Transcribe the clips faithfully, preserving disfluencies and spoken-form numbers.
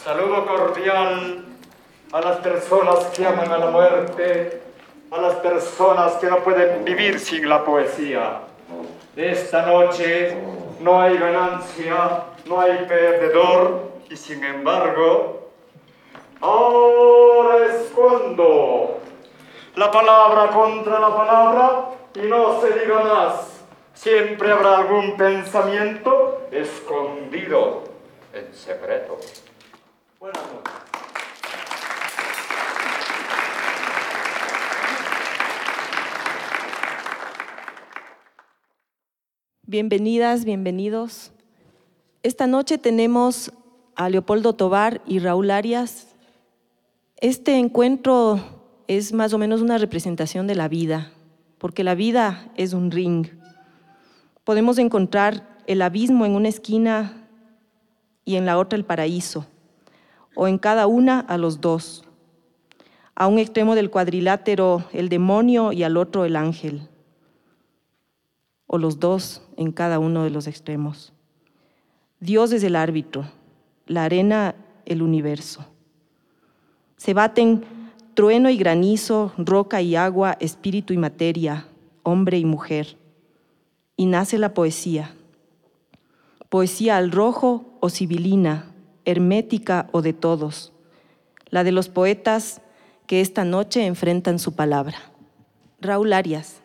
Saludo cordial a las personas que aman a la muerte, a las personas que no pueden vivir sin la poesía. Esta noche no hay ganancia, no hay perdedor, y sin embargo, ahora es cuando la palabra contra la palabra, y no se diga más. Siempre habrá algún pensamiento escondido en secreto. Buenas noches. Bienvenidas, bienvenidos. Esta noche tenemos a Leopoldo Tovar y Raúl Arias. Este encuentro es más o menos una representación de la vida, porque la vida es un ring. Podemos encontrar el abismo en una esquina y en la otra el paraíso, o en cada una a los dos. A un extremo del cuadrilátero el demonio y al otro el ángel, o los dos en cada uno de los extremos. Dios es el árbitro, la arena el universo. Se baten trueno y granizo, roca y agua, espíritu y materia, hombre y mujer. Y nace la poesía. Poesía al rojo o sibilina, hermética o de todos. La de los poetas que esta noche enfrentan su palabra. Raúl Arias.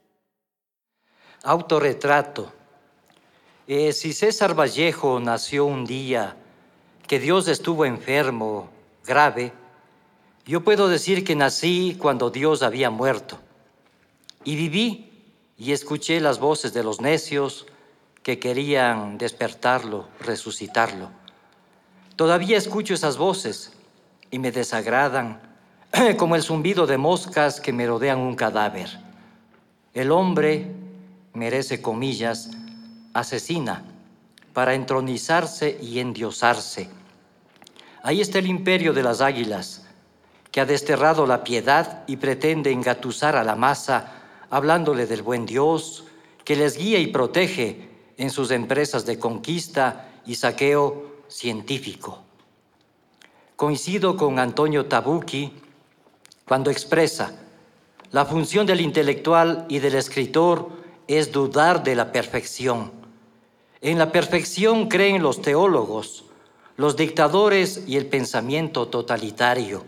Autorretrato. Eh, si César Vallejo nació un día que Dios estuvo enfermo, grave, yo puedo decir que nací cuando Dios había muerto. Y viví y escuché las voces de los necios que querían despertarlo, resucitarlo. Todavía escucho esas voces y me desagradan, como el zumbido de moscas que merodean un cadáver. El hombre merece, comillas, asesina para entronizarse y endiosarse. Ahí está el imperio de las águilas, que ha desterrado la piedad y pretende engatusar a la masa, hablándole del buen Dios, que les guía y protege en sus empresas de conquista y saqueo científico. Coincido con Antonio Tabucchi cuando expresa: la función del intelectual y del escritor es dudar de la perfección. En la perfección creen los teólogos, los dictadores y el pensamiento totalitario.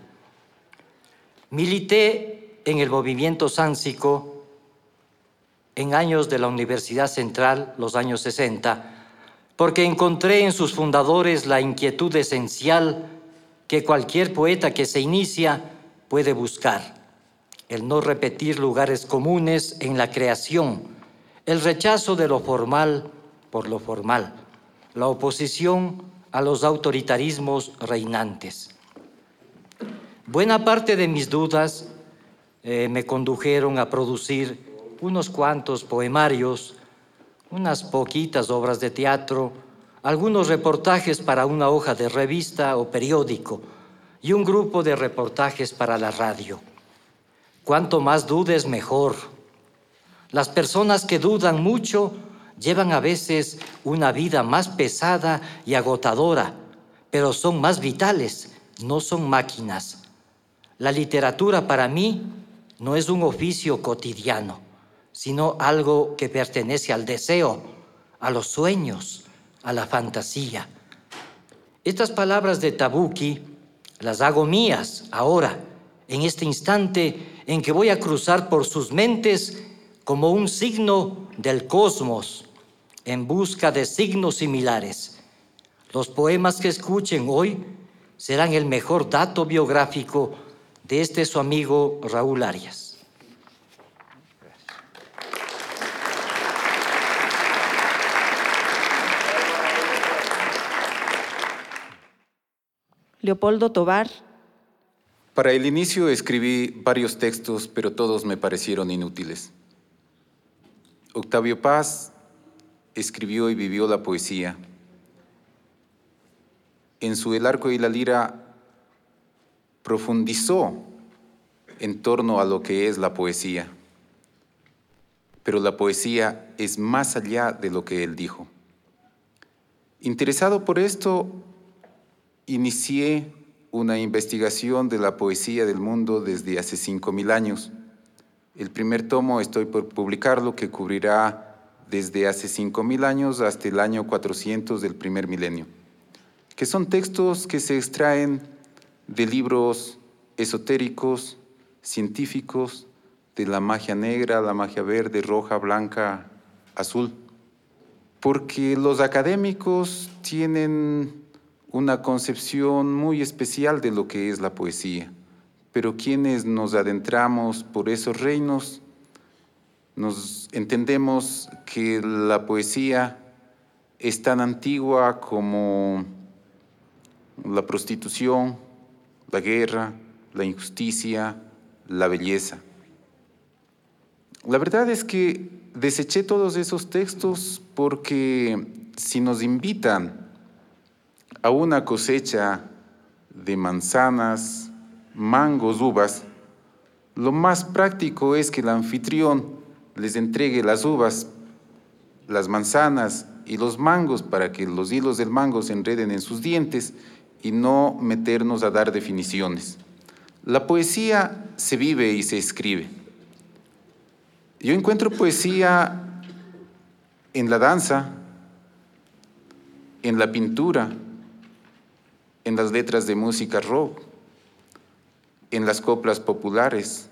Milité en el movimiento sánsico en años de la Universidad Central, los años sesenta, porque encontré en sus fundadores la inquietud esencial que cualquier poeta que se inicia puede buscar: el no repetir lugares comunes en la creación, el rechazo de lo formal por lo formal, la oposición a los autoritarismos reinantes. Buena parte de mis dudas eh, me condujeron a producir unos cuantos poemarios, unas poquitas obras de teatro, algunos reportajes para una hoja de revista o periódico y un grupo de reportajes para la radio. Cuanto más dudes, mejor. Las personas que dudan mucho llevan a veces una vida más pesada y agotadora, pero son más vitales, no son máquinas. La literatura para mí no es un oficio cotidiano, sino algo que pertenece al deseo, a los sueños, a la fantasía. Estas palabras de Tabucchi las hago mías ahora, en este instante en que voy a cruzar por sus mentes como un signo del cosmos en busca de signos similares. Los poemas que escuchen hoy serán el mejor dato biográfico de este su amigo Raúl Arias. Leopoldo Tovar. Para el inicio escribí varios textos, pero todos me parecieron inútiles. Octavio Paz escribió y vivió la poesía. En su El arco y la lira profundizó en torno a lo que es la poesía. Pero la poesía es más allá de lo que él dijo. Interesado por esto, inicié una investigación de la poesía del mundo desde hace cinco mil años. El primer tomo estoy por publicarlo, que cubrirá desde hace cinco mil años hasta el año cuatrocientos del primer milenio, que son textos que se extraen de libros esotéricos, científicos, de la magia negra, la magia verde, roja, blanca, azul. Porque los académicos tienen una concepción muy especial de lo que es la poesía, pero quienes nos adentramos por esos reinos, nos entendemos que la poesía es tan antigua como la prostitución, la guerra, la injusticia, la belleza. La verdad es que deseché todos esos textos porque si nos invitan a una cosecha de manzanas, mangos, uvas, lo más práctico es que el anfitrión les entregue las uvas, las manzanas y los mangos para que los hilos del mango se enreden en sus dientes y no meternos a dar definiciones. La poesía se vive y se escribe. Yo encuentro poesía en la danza, en la pintura, en las letras de música rock, en las coplas populares.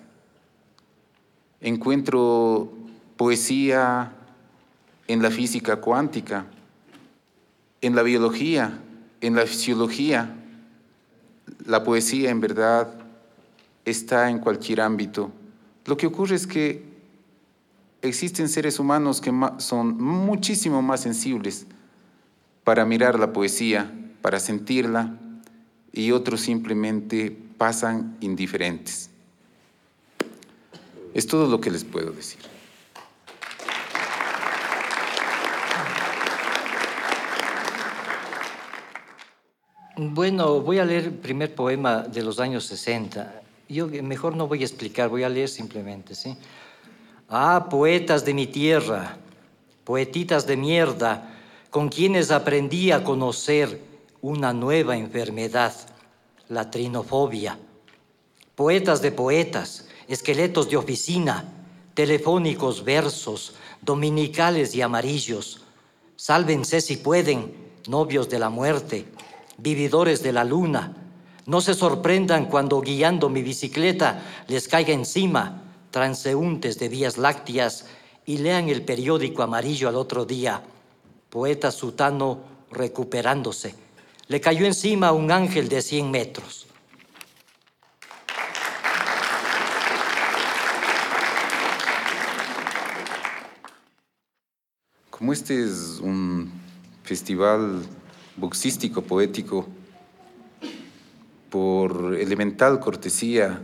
Encuentro poesía en la física cuántica, en la biología, en la fisiología. La poesía, en verdad, está en cualquier ámbito. Lo que ocurre es que existen seres humanos que son muchísimo más sensibles para mirar la poesía, para sentirla, y otros simplemente pasan indiferentes. Es todo lo que les puedo decir. Bueno, voy a leer el primer poema de los años sesenta. Yo mejor no voy a explicar, voy a leer simplemente, ¿sí? Ah, poetas de mi tierra, poetitas de mierda, con quienes aprendí a conocer una nueva enfermedad, la trinofobia. Poetas de poetas, esqueletos de oficina, telefónicos versos, dominicales y amarillos. Sálvense si pueden, novios de la muerte, vividores de la luna. No se sorprendan cuando guiando mi bicicleta les caiga encima transeúntes de vías lácteas y lean el periódico amarillo al otro día. Poeta sutano recuperándose. Le cayó encima un ángel de cien metros. Como este es un festival boxístico poético, por elemental cortesía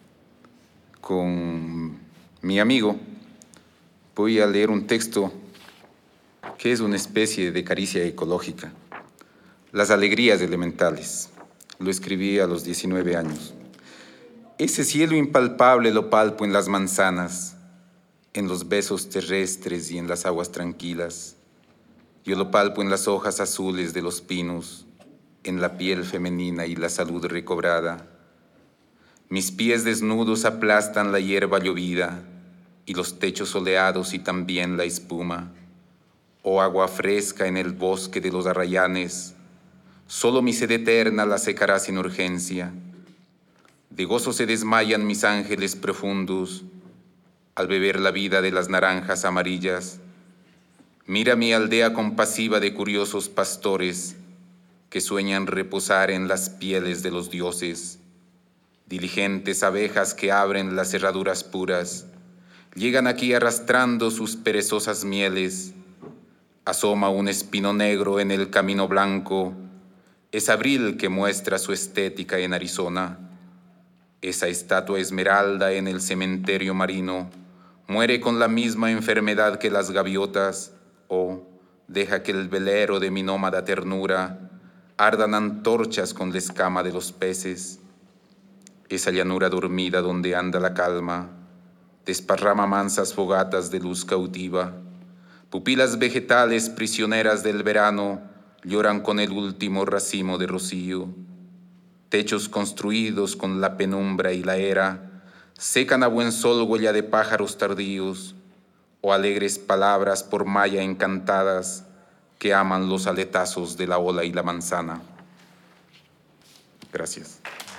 con mi amigo, voy a leer un texto que es una especie de caricia ecológica. Las alegrías elementales. Lo escribí a los diecinueve años. Ese cielo impalpable lo palpo en las manzanas, en los besos terrestres y en las aguas tranquilas. Yo lo palpo en las hojas azules de los pinos, en la piel femenina y la salud recobrada. Mis pies desnudos aplastan la hierba llovida y los techos soleados y también la espuma. Oh agua fresca en el bosque de los arrayanes, solo mi sed eterna la secará sin urgencia. De gozo se desmayan mis ángeles profundos al beber la vida de las naranjas amarillas. Mira mi aldea compasiva de curiosos pastores que sueñan reposar en las pieles de los dioses. Diligentes abejas que abren las cerraduras puras, llegan aquí arrastrando sus perezosas mieles. Asoma un espino negro en el camino blanco. Es abril que muestra su estética en Arizona. Esa estatua esmeralda en el cementerio marino muere con la misma enfermedad que las gaviotas. Oh, deja que el velero de mi nómada ternura ardan antorchas con la escama de los peces. Esa llanura dormida donde anda la calma desparrama mansas fogatas de luz cautiva. Pupilas vegetales prisioneras del verano lloran con el último racimo de rocío. Techos construidos con la penumbra y la era secan a buen sol huella de pájaros tardíos o alegres palabras por malla encantadas que aman los aletazos de la ola y la manzana. Gracias.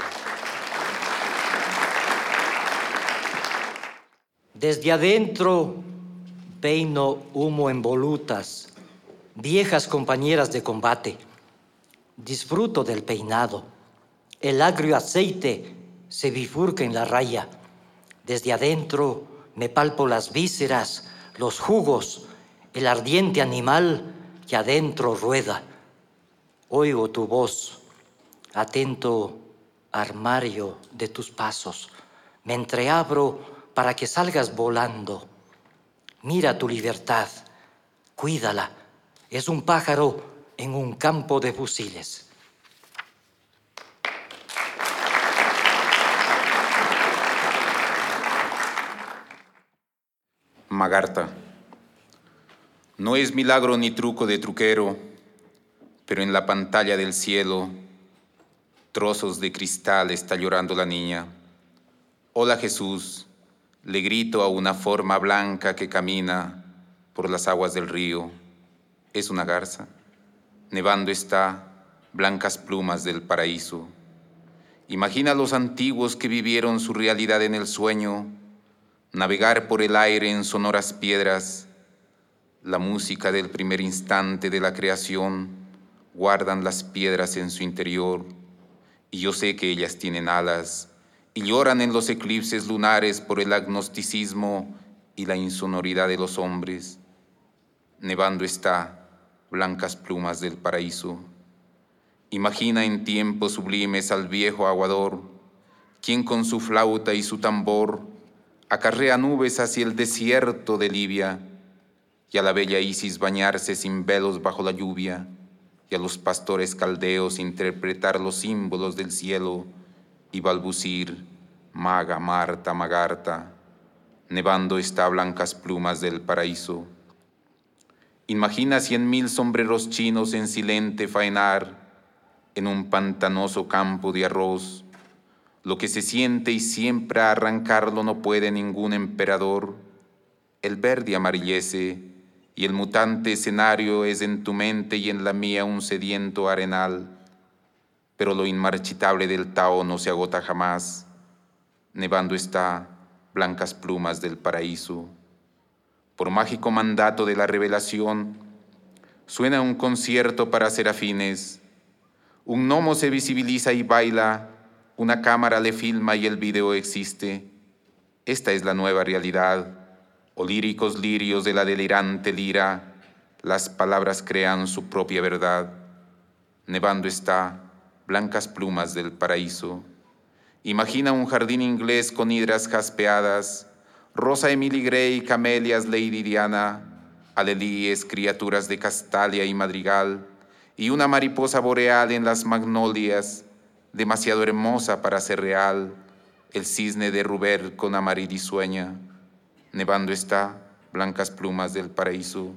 Desde adentro peino humo en volutas, viejas compañeras de combate. Disfruto del peinado. El agrio aceite se bifurca en la raya. Desde adentro me palpo las vísceras, los jugos, el ardiente animal que adentro rueda. Oigo tu voz, atento armario de tus pasos. Me entreabro para que salgas volando. Mira tu libertad, cuídala. Es un pájaro en un campo de fusiles. Magarta. No es milagro ni truco de truquero, pero en la pantalla del cielo, trozos de cristal está llorando la niña. Hola Jesús, le grito a una forma blanca que camina por las aguas del río. Es una garza. Nevando está, blancas plumas del paraíso. Imagina a los antiguos que vivieron su realidad en el sueño, navegar por el aire en sonoras piedras. La música del primer instante de la creación guardan las piedras en su interior, y yo sé que ellas tienen alas y lloran en los eclipses lunares por el agnosticismo y la insonoridad de los hombres. Nevando está, blancas plumas del paraíso. Imagina en tiempos sublimes al viejo aguador, quien con su flauta y su tambor acarrea nubes hacia el desierto de Libia, y a la bella Isis bañarse sin velos bajo la lluvia, y a los pastores caldeos interpretar los símbolos del cielo y balbucir, maga, Marta, Magarta. Nevando está, blancas plumas del paraíso. Imagina cien mil sombreros chinos en silente faenar en un pantanoso campo de arroz. Lo que se siente y siempre arrancarlo no puede ningún emperador. El verde amarillece y el mutante escenario es en tu mente y en la mía un sediento arenal. Pero lo inmarchitable del Tao no se agota jamás. Nevando está, blancas plumas del paraíso. Por mágico mandato de la revelación, suena un concierto para serafines. Un gnomo se visibiliza y baila, una cámara le filma y el video existe. Esta es la nueva realidad. O líricos lirios de la delirante lira, las palabras crean su propia verdad. Nevando está, blancas plumas del paraíso. Imagina un jardín inglés con hidras jaspeadas, Rosa Emily Grey, camelias Lady Diana, alelíes, criaturas de Castalia y Madrigal, y una mariposa boreal en las magnolias, demasiado hermosa para ser real, el cisne de Ruber con amarillisueña. Nevando está, blancas plumas del paraíso.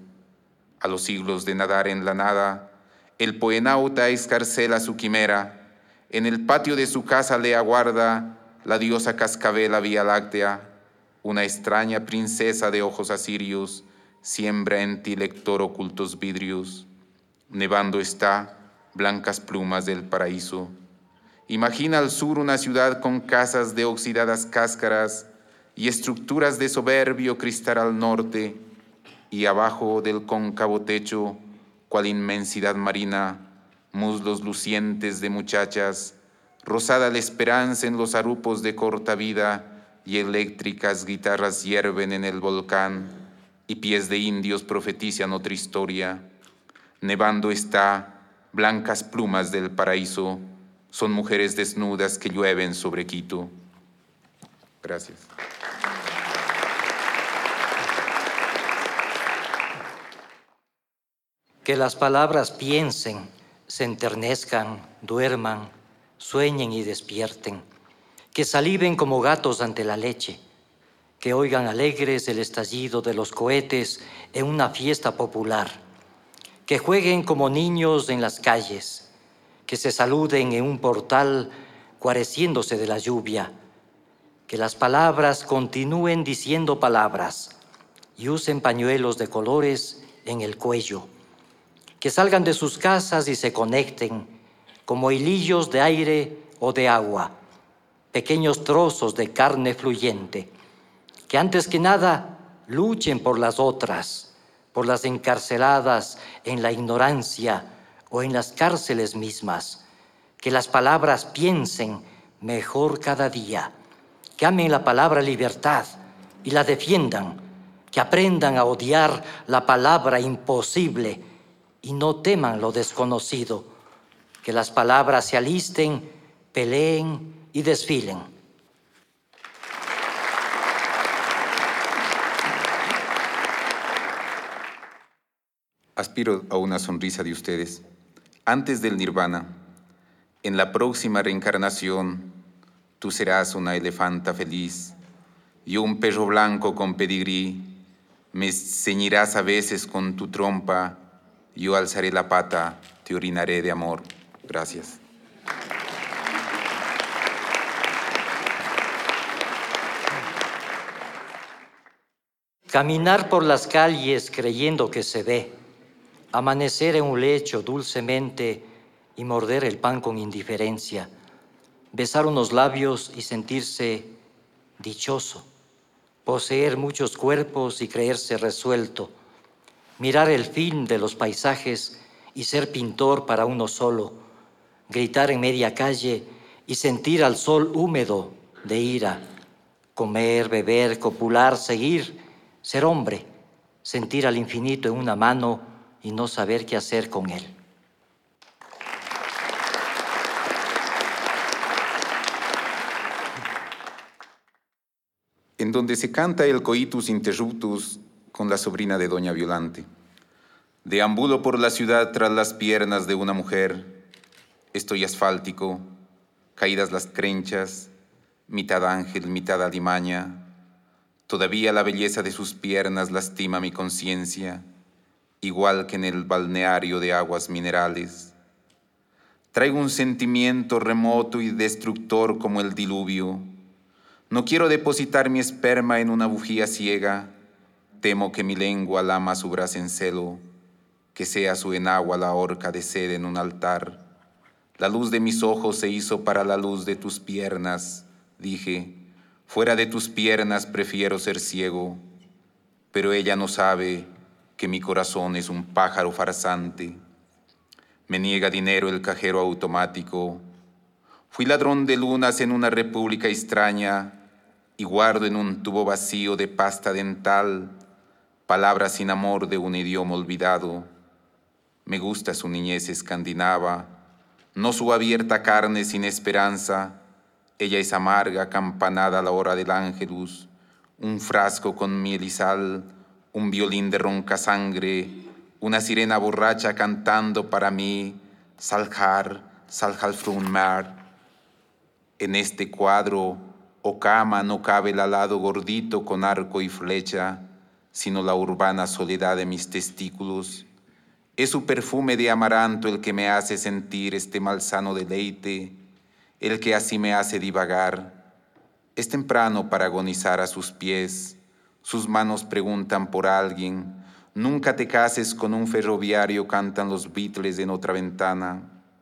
A los siglos de nadar en la nada, el poenauta escarcela su quimera. En el patio de su casa le aguarda la diosa cascabela Vía Láctea. Una extraña princesa de ojos asirios siembra en ti, lector, ocultos vidrios. Nevando está, blancas plumas del paraíso. Imagina al sur una ciudad con casas de oxidadas cáscaras y estructuras de soberbio cristal al norte, y abajo del cóncavo techo, cual inmensidad marina, muslos lucientes de muchachas, rosada la esperanza en los arupos de corta vida, y eléctricas guitarras hierven en el volcán, y pies de indios profetizan otra historia. Nevando está, blancas plumas del paraíso, son mujeres desnudas que llueven sobre Quito. Gracias. Que las palabras piensen, se enternezcan, duerman, sueñen y despierten. Que saliven como gatos ante la leche. Que oigan alegres el estallido de los cohetes en una fiesta popular. que jueguen como niños en las calles, que se saluden en un portal guareciéndose de la lluvia, que las palabras continúen diciendo palabras y usen pañuelos de colores en el cuello, que salgan de sus casas y se conecten como hilillos de aire o de agua, pequeños trozos de carne fluyente, que antes que nada luchen por las otras, por las encarceladas en la ignorancia o en las cárceles mismas, que las palabras piensen mejor cada día, que amen la palabra libertad y la defiendan, que aprendan a odiar la palabra imposible y no teman lo desconocido, que las palabras se alisten, peleen y desfilen. Aspiro a una sonrisa de ustedes. Antes del nirvana, en la próxima reencarnación, tú serás una elefanta feliz, yo un perro blanco con pedigrí, me ceñirás a veces con tu trompa, yo alzaré la pata, te orinaré de amor. Gracias. Caminar por las calles creyendo que se ve, amanecer en un lecho dulcemente y morder el pan con indiferencia, besar unos labios y sentirse dichoso, poseer muchos cuerpos y creerse resuelto, mirar el fin de los paisajes y ser pintor para uno solo, gritar en media calle y sentir al sol húmedo de ira, comer, beber, copular, seguir, ser hombre, sentir al infinito en una mano y no saber qué hacer con él. En donde se canta el coitus interruptus con la sobrina de doña Violante. Deambulo por la ciudad tras las piernas de una mujer. Estoy asfáltico, caídas las crenchas, mitad ángel, mitad alimaña. Todavía la belleza de sus piernas lastima mi conciencia, igual que en el balneario de aguas minerales. Traigo un sentimiento remoto y destructor como el diluvio. No quiero depositar mi esperma en una bujía ciega. Temo que mi lengua lama su brasa en celo, que sea su enagua la horca de sed en un altar. La luz de mis ojos se hizo para la luz de tus piernas, dije. Fuera de tus piernas prefiero ser ciego, pero ella no sabe que mi corazón es un pájaro farsante. Me niega dinero el cajero automático. Fui ladrón de lunas en una república extraña y guardo en un tubo vacío de pasta dental palabras sin amor de un idioma olvidado. Me gusta su niñez escandinava, no su abierta carne sin esperanza. Ella es amarga, campanada a la hora del ángelus, un frasco con miel y sal, un violín de ronca sangre, una sirena borracha cantando para mí, Saljar, Saljalfrunmar. En este cuadro, o cama, no cabe el alado gordito con arco y flecha, sino la urbana soledad de mis testículos. Es su perfume de amaranto el que me hace sentir este malsano deleite, el que así me hace divagar. Es temprano para agonizar a sus pies, sus manos preguntan por alguien. Nunca te cases con un ferroviario, cantan los Beatles en otra ventana.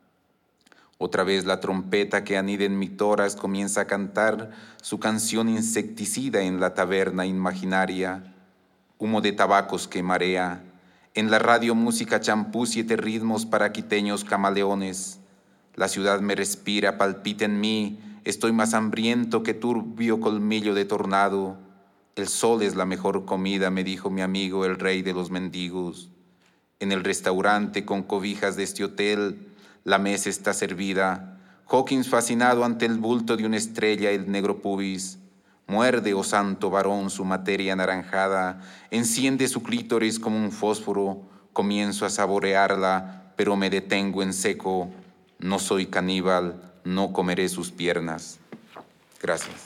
Otra vez la trompeta que anida en mi tórax comienza a cantar su canción insecticida en la taberna imaginaria. Humo de tabacos que marea. En la radio música champú, siete ritmos para quiteños camaleones. La ciudad me respira, palpita en mí, estoy más hambriento que turbio colmillo de tornado. El sol es la mejor comida, me dijo mi amigo el rey de los mendigos. En el restaurante con cobijas de este hotel, la mesa está servida. Hawkins fascinado ante el bulto de una estrella, el negro pubis. Muerde, oh santo varón, su materia anaranjada, enciende su clítoris como un fósforo. Comienzo a saborearla, pero me detengo en seco. No soy caníbal, no comeré sus piernas. Gracias.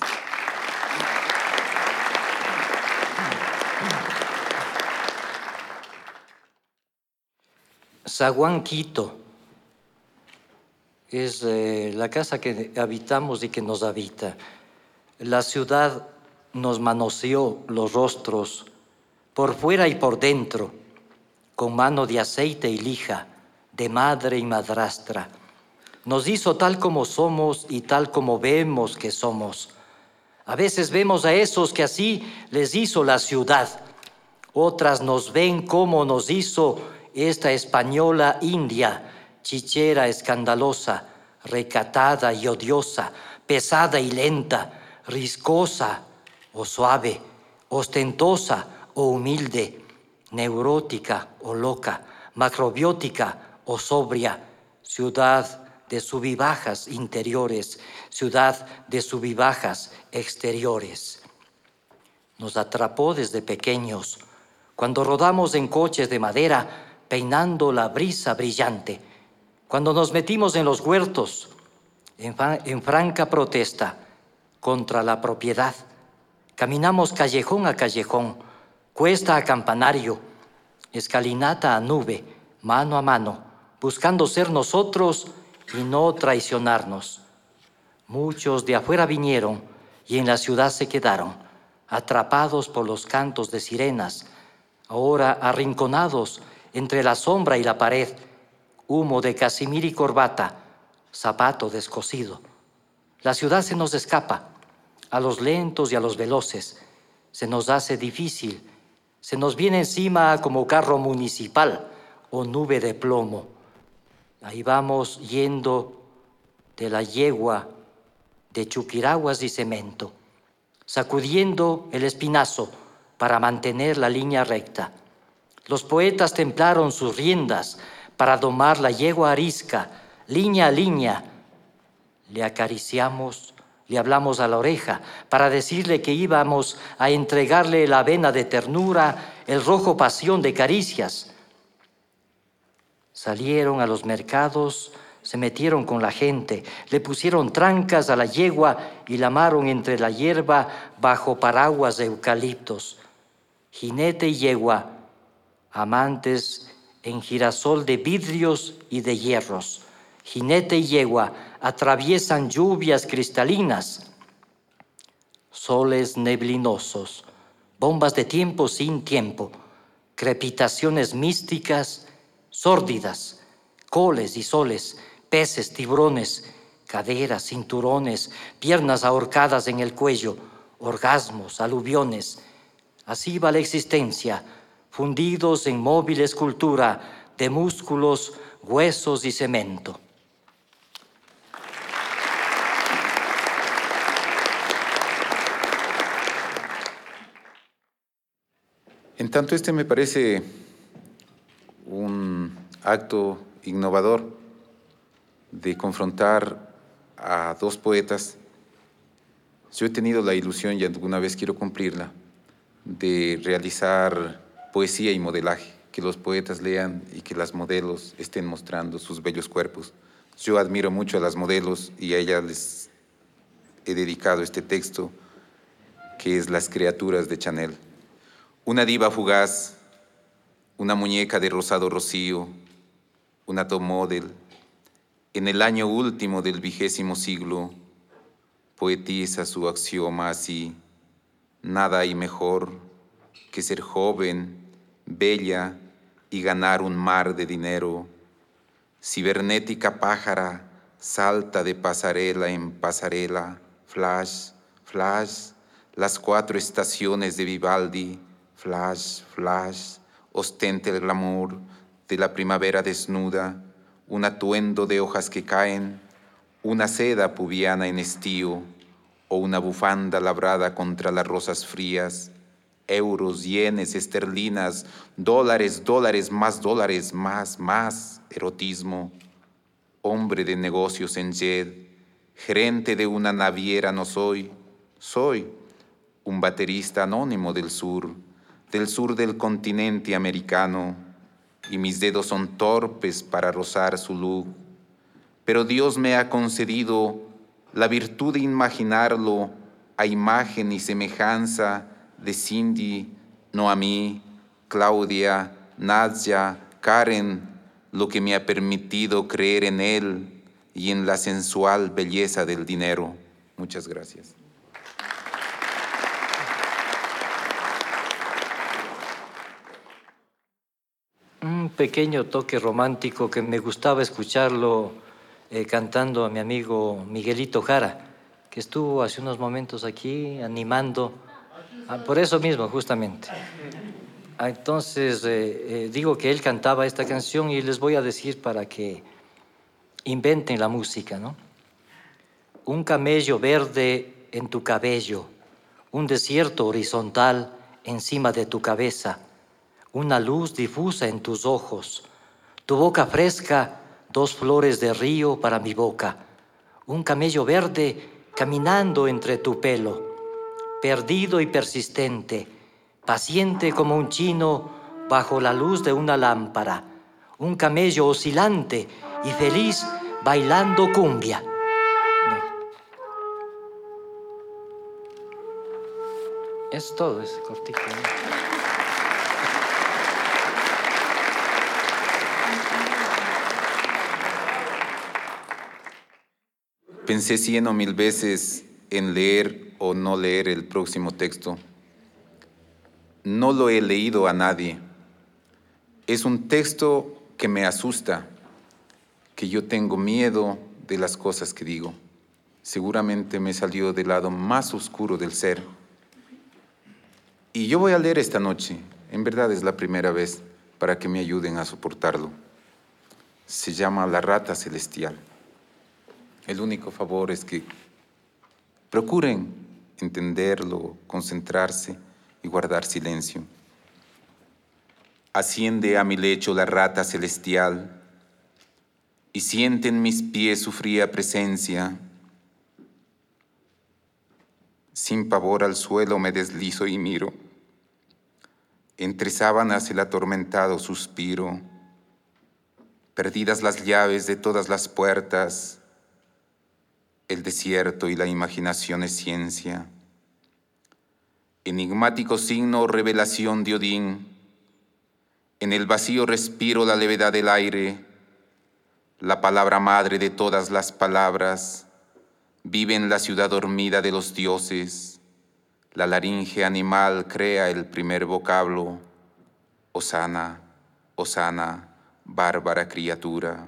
Zaguán Quito es eh, la casa que habitamos y que nos habita. La ciudad nos manoseó los rostros por fuera y por dentro, con mano de aceite y lija, de madre y madrastra. Nos hizo tal como somos y tal como vemos que somos. A veces vemos a esos que así les hizo la ciudad. Otras nos ven como nos hizo esta española india, chichera escandalosa, recatada y odiosa, pesada y lenta, riscosa o suave, ostentosa o humilde, neurótica o loca, macrobiótica o sobria, ciudad de subibajas interiores, ciudad de subibajas exteriores. Nos atrapó desde pequeños, cuando rodamos en coches de madera, peinando la brisa brillante, cuando nos metimos en los huertos, en, en franca protesta contra la propiedad. Caminamos callejón a callejón, cuesta a campanario, escalinata a nube, mano a mano, buscando ser nosotros y no traicionarnos. Muchos de afuera vinieron y en la ciudad se quedaron, atrapados por los cantos de sirenas, ahora arrinconados entre la sombra y la pared, humo de casimir y corbata, zapato descosido. La ciudad se nos escapa, a los lentos y a los veloces, se nos hace difícil, se nos viene encima como carro municipal o nube de plomo. Ahí vamos yendo de la yegua de chuquiraguas y cemento, sacudiendo el espinazo para mantener la línea recta. Los poetas templaron sus riendas para domar la yegua arisca, línea a línea. Le acariciamos, le hablamos a la oreja para decirle que íbamos a entregarle la vena de ternura, el rojo pasión de caricias. Salieron a los mercados, se metieron con la gente, le pusieron trancas a la yegua y la amaron entre la hierba bajo paraguas de eucaliptos. Jinete y yegua, amantes en girasol de vidrios y de hierros. Jinete y yegua atraviesan lluvias cristalinas, soles neblinosos, bombas de tiempo sin tiempo, crepitaciones místicas, sórdidas, coles y soles, peces, tiburones, caderas, cinturones, piernas ahorcadas en el cuello, orgasmos, aluviones. Así va la existencia, fundidos en móvil escultura de músculos, huesos y cemento. En tanto, este me parece un acto innovador de confrontar a dos poetas. Yo he tenido la ilusión, y alguna vez quiero cumplirla, de realizar poesía y modelaje, que los poetas lean y que las modelos estén mostrando sus bellos cuerpos. Yo admiro mucho a las modelos y a ellas les he dedicado este texto, que es Las criaturas de Chanel. Una diva fugaz, una muñeca de rosado rocío, una top model, en el año último del vigésimo siglo, poetiza su axioma así: nada hay mejor que ser joven, bella y ganar un mar de dinero. Cibernética pájara salta de pasarela en pasarela, flash, flash, las cuatro estaciones de Vivaldi, flash, flash, ostenta el glamour de la primavera desnuda, un atuendo de hojas que caen, una seda pubiana en estío, o una bufanda labrada contra las rosas frías, euros, yenes, esterlinas, dólares, dólares, más dólares, más, más, erotismo. Hombre de negocios en Jet, gerente de una naviera no soy, soy un baterista anónimo del sur, del sur del continente americano, y mis dedos son torpes para rozar su luz. Pero Dios me ha concedido la virtud de imaginarlo a imagen y semejanza de Cindy, Noamí, Claudia, Nadia, Karen, lo que me ha permitido creer en él y en la sensual belleza del dinero. Muchas gracias. Un pequeño toque romántico que me gustaba escucharlo eh, cantando a mi amigo Miguelito Jara, que estuvo hace unos momentos aquí animando, ah, por eso mismo justamente. Ah, entonces eh, eh, digo que él cantaba esta canción y les voy a decir para que inventen la música, ¿no? Un camello verde en tu cabello, un desierto horizontal encima de tu cabeza, una luz difusa en tus ojos, tu boca fresca, dos flores de río para mi boca, un camello verde caminando entre tu pelo, perdido y persistente, paciente como un chino bajo la luz de una lámpara, un camello oscilante y feliz bailando cumbia. Es todo, es cortito, ¿no? Pensé cien o mil veces en leer o no leer el próximo texto. No lo he leído a nadie. Es un texto que me asusta, que yo tengo miedo de las cosas que digo. Seguramente me salió del lado más oscuro del ser. Y yo voy a leer esta noche. En verdad es la primera vez, para que me ayuden a soportarlo. Se llama La Rata Celestial. El único favor es que procuren entenderlo, concentrarse y guardar silencio. Asciende a mi lecho la rata celestial y siente en mis pies su fría presencia. Sin pavor al suelo me deslizo y miro. Entre sábanas el atormentado suspiro. Perdidas las llaves de todas las puertas, el desierto y la imaginación es ciencia. Enigmático signo o revelación de Odín. En el vacío respiro la levedad del aire. La palabra madre de todas las palabras vive en la ciudad dormida de los dioses. La laringe animal crea el primer vocablo. Hosana, hosana, bárbara criatura.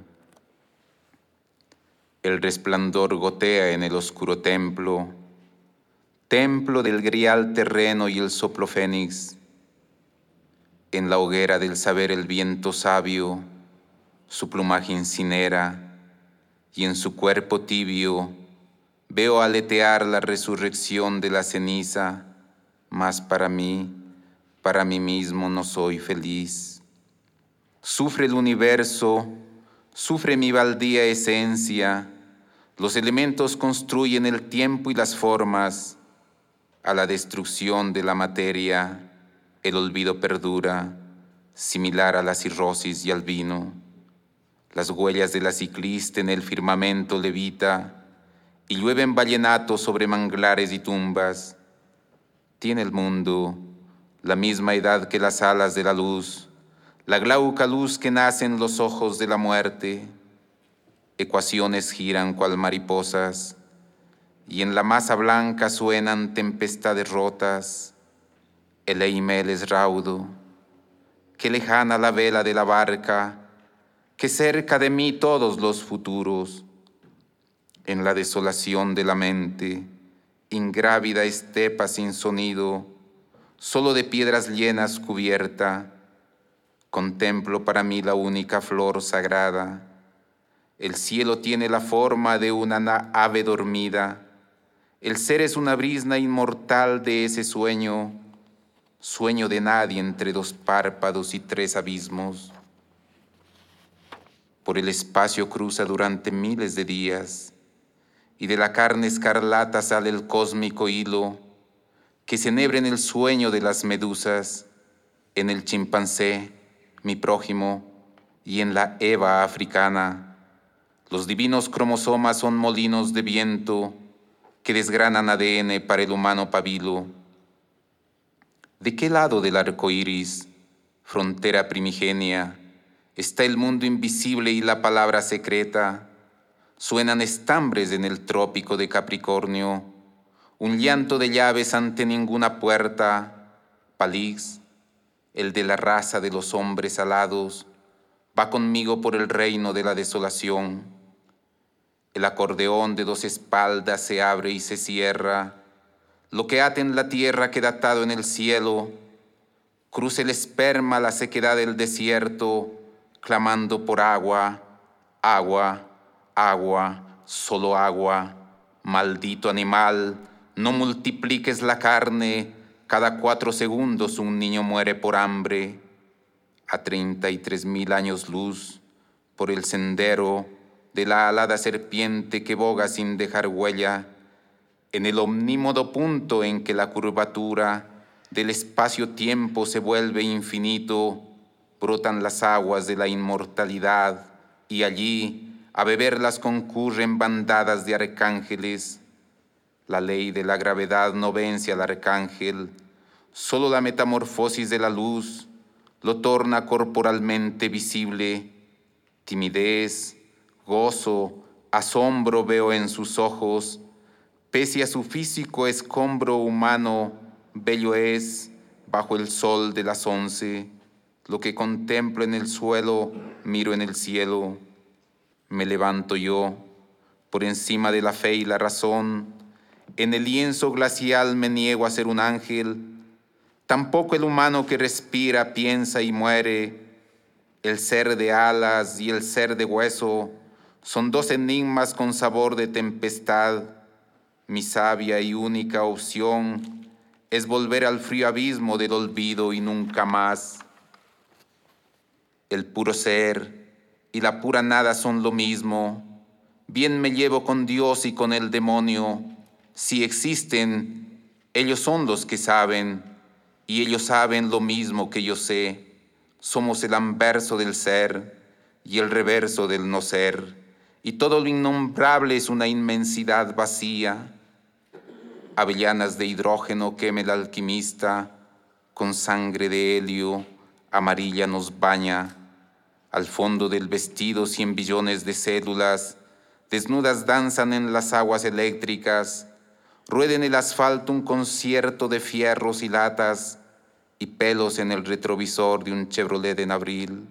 El resplandor gotea en el oscuro templo, templo del grial terreno y el soplo fénix. En la hoguera del saber el viento sabio, su plumaje incinera, y en su cuerpo tibio veo aletear la resurrección de la ceniza, mas para mí, para mí mismo no soy feliz. Sufre el universo, sufre mi baldía esencia, los elementos construyen el tiempo y las formas, a la destrucción de la materia, el olvido perdura, similar a la cirrosis y al vino. Las huellas de la ciclista en el firmamento levita, y llueven vallenatos sobre manglares y tumbas. Tiene el mundo la misma edad que las alas de la luz, la glauca luz que nace en los ojos de la muerte. Ecuaciones giran cual mariposas, y en la masa blanca suenan tempestades rotas. El eimel es raudo, qué lejana la vela de la barca, que cerca de mí todos los futuros. En la desolación de la mente, ingrávida estepa sin sonido, solo de piedras llenas cubierta, contemplo para mí la única flor sagrada. El cielo tiene la forma de una ave dormida. El ser es una brisna inmortal de ese sueño, sueño de nadie entre dos párpados y tres abismos. Por el espacio cruza durante miles de días, y de la carne escarlata sale el cósmico hilo, que se enhebra en el sueño de las medusas, en el chimpancé, mi prójimo, y en la Eva africana. Los divinos cromosomas son molinos de viento que desgranan A D N para el humano pabilo. ¿De qué lado del arco iris, frontera primigenia, Está el mundo invisible y la palabra secreta. Suenan estambres en el trópico de Capricornio. Un llanto de llaves ante ninguna puerta. Palix, el de la raza de los hombres alados, va conmigo por el reino de la desolación. El acordeón de dos espaldas se abre y se cierra. Lo que ata en la tierra queda atado en el cielo. Cruza el esperma la sequedad del desierto, clamando por agua, agua, agua, solo agua. Maldito animal, no multipliques la carne. Cada cuatro segundos un niño muere por hambre. A treinta y tres mil años luz, por el sendero de la alada serpiente que boga sin dejar huella, en el omnímodo punto en que la curvatura del espacio-tiempo se vuelve infinito, brotan las aguas de la inmortalidad, y allí a beberlas concurren bandadas de arcángeles. La ley de la gravedad no vence al arcángel, solo la metamorfosis de la luz lo torna corporalmente visible. Timidez, gozo, asombro veo en sus ojos. Pese a su físico escombro humano, bello es, bajo el sol de las once. Lo que contemplo en el suelo, miro en el cielo. Me levanto yo, por encima de la fe y la razón. En el lienzo glacial me niego a ser un ángel. Tampoco el humano que respira, piensa y muere. El ser de alas y el ser de hueso son dos enigmas con sabor de tempestad. Mi sabia y única opción es volver al frío abismo del olvido y nunca más. El puro ser y la pura nada son lo mismo. Bien me llevo con Dios y con el demonio. Si existen, ellos son los que saben. Y ellos saben lo mismo que yo sé. Somos el anverso del ser y el reverso del no ser. Y todo lo innombrable es una inmensidad vacía. Avellanas de hidrógeno queme el alquimista. Con sangre de helio amarilla nos baña. Al fondo del vestido cien billones de células desnudas danzan en las aguas eléctricas. Rueda en el asfalto un concierto de fierros y latas y pelos en el retrovisor de un Chevrolet en abril.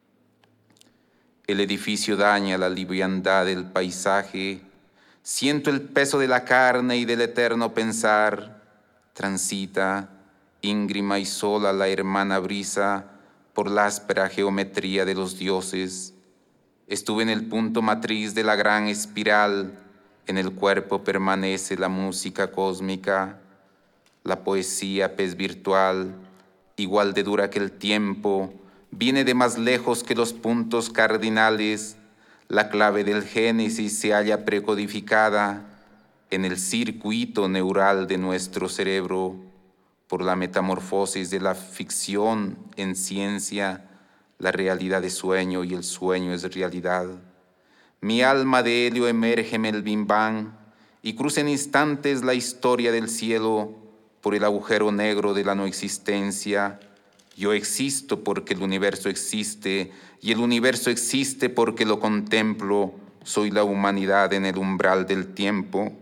El edificio daña la liviandad del paisaje. Siento el peso de la carne y del eterno pensar. Transita, íngrima y sola, la hermana brisa por la áspera geometría de los dioses. Estuve en el punto matriz de la gran espiral. En el cuerpo permanece la música cósmica, la poesía pez virtual, igual de dura que el tiempo, viene de más lejos que los puntos cardinales. La clave del génesis se halla precodificada en el circuito neural de nuestro cerebro. Por la metamorfosis de la ficción en ciencia, la realidad es sueño y el sueño es realidad. Mi alma de helio emerge en el Bim Bam y cruza en instantes la historia del cielo por el agujero negro de la no existencia. Yo existo porque el universo existe y el universo existe porque lo contemplo. Soy la humanidad en el umbral del tiempo.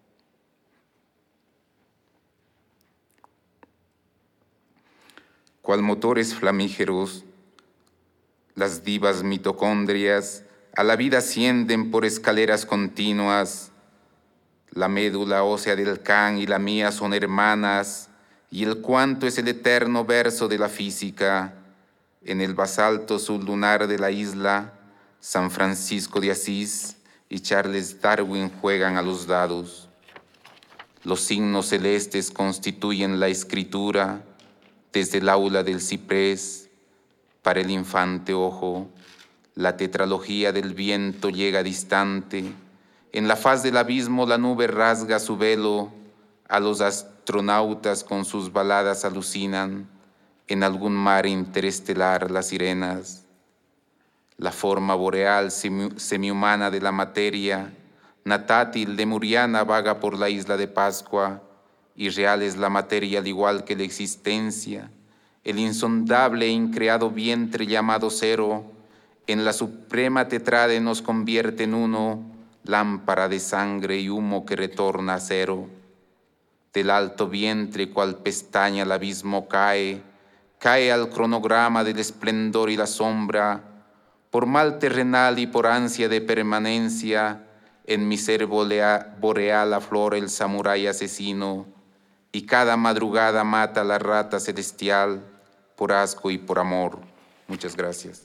Cual motores flamígeros, las divas mitocondrias a la vida ascienden por escaleras continuas. La médula ósea del can y la mía son hermanas, y el cuanto es el eterno verso de la física. En el basalto sublunar de la isla, San Francisco de Asís y Charles Darwin juegan a los dados. Los signos celestes constituyen la escritura desde el aula del ciprés para el infante ojo. La tetralogía del viento llega distante. En la faz del abismo la nube rasga su velo. A los astronautas con sus baladas alucinan. En algún mar interestelar las sirenas. La forma boreal semi- semihumana de la materia, natátil lemuriana, vaga por la isla de Pascua. Irreal es la materia al igual que la existencia. El insondable e increado vientre llamado cero en la suprema tetrade nos convierte en uno, lámpara de sangre y humo que retorna a cero. Del alto vientre cual pestaña al abismo cae, cae al cronograma del esplendor y la sombra, por mal terrenal y por ansia de permanencia, en mi ser boreal aflora el samurái asesino, y cada madrugada mata a la rata celestial, por asco y por amor. Muchas gracias.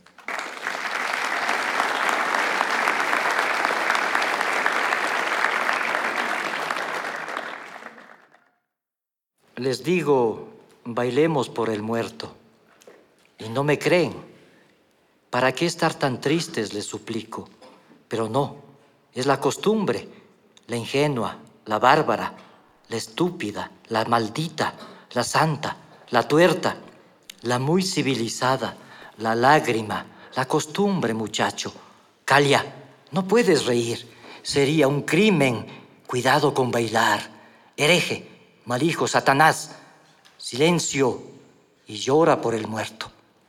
Les digo, bailemos por el muerto, y no me creen. ¿Para qué estar tan tristes, les suplico? Pero no, es la costumbre, la ingenua, la bárbara, la estúpida, la maldita, la santa, la tuerta, la muy civilizada, la lágrima, la costumbre, muchacho. Calla, no puedes reír, sería un crimen. Cuidado con bailar. Hereje, malhijo, Satanás, silencio y llora por el muerto.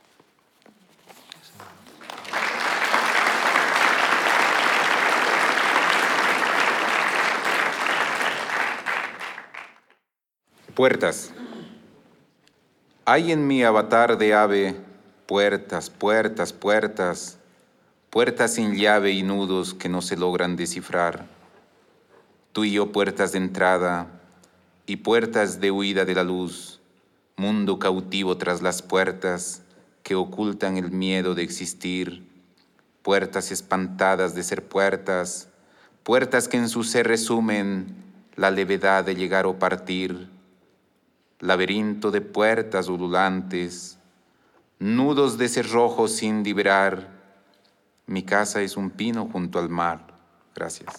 Puertas. Hay en mi avatar de ave puertas, puertas, puertas, puertas sin llave y nudos que no se logran descifrar. Tú y yo puertas de entrada y puertas de huida de la luz, mundo cautivo tras las puertas que ocultan el miedo de existir, puertas espantadas de ser puertas, puertas que en su ser resumen la levedad de llegar o partir, laberinto de puertas ululantes, nudos de cerrojos sin liberar. Mi casa es un pino junto al mar. Gracias.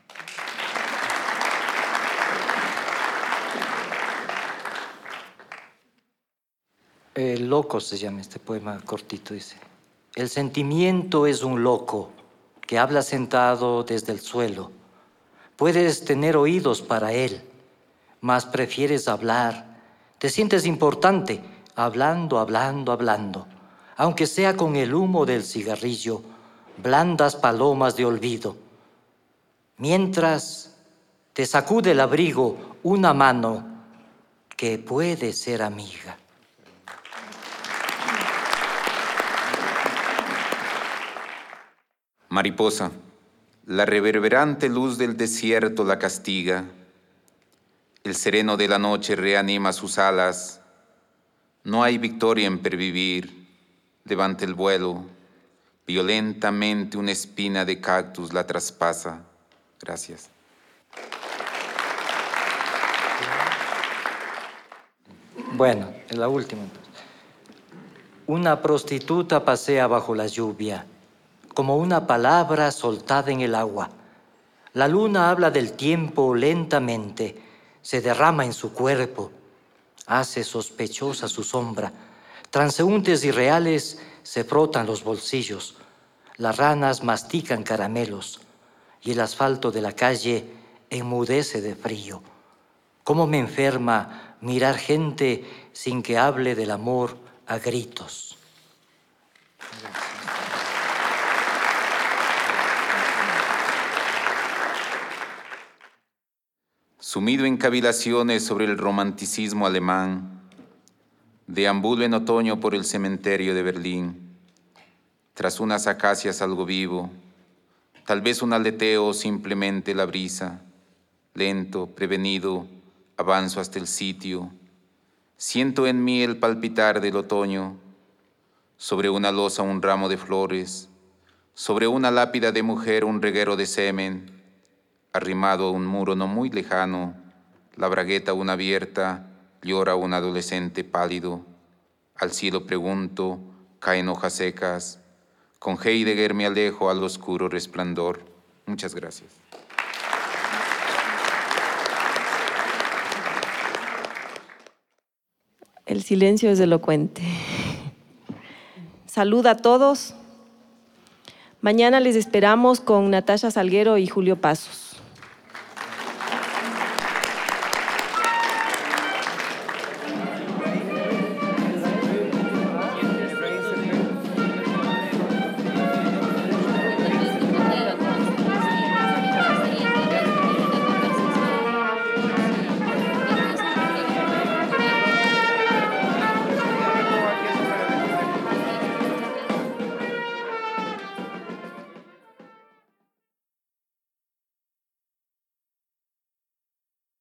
El loco se llama este poema cortito, dice. El sentimiento es un loco que habla sentado desde el suelo. Puedes tener oídos para él, mas prefieres hablar. Te sientes importante, hablando, hablando, hablando, aunque sea con el humo del cigarrillo, blandas palomas de olvido. Mientras te sacude el abrigo una mano que puede ser amiga. Mariposa, la reverberante luz del desierto la castiga. El sereno de la noche reanima sus alas. No hay victoria en pervivir. Levanta el vuelo. Violentamente una espina de cactus la traspasa. Gracias. Bueno, es la última. Una prostituta pasea bajo la lluvia, como una palabra soltada en el agua. La luna habla del tiempo lentamente, se derrama en su cuerpo, hace sospechosa su sombra. Transeúntes irreales se frotan los bolsillos, las ranas mastican caramelos y el asfalto de la calle enmudece de frío. ¿Cómo me enferma mirar gente sin que hable del amor a gritos? Sumido en cavilaciones sobre el romanticismo alemán, deambulo en otoño por el cementerio de Berlín. Tras unas acacias algo vivo, tal vez un aleteo o simplemente la brisa. Lento, prevenido, avanzo hasta el sitio. Siento en mí el palpitar del otoño. Sobre una losa un ramo de flores, sobre una lápida de mujer un reguero de semen. Arrimado a un muro no muy lejano, la bragueta aún abierta, llora un adolescente pálido. Al cielo pregunto, caen hojas secas. Con Heidegger me alejo al oscuro resplandor. Muchas gracias. El silencio es elocuente. Salud a todos. Mañana les esperamos con Natasha Salguero y Julio Pasos.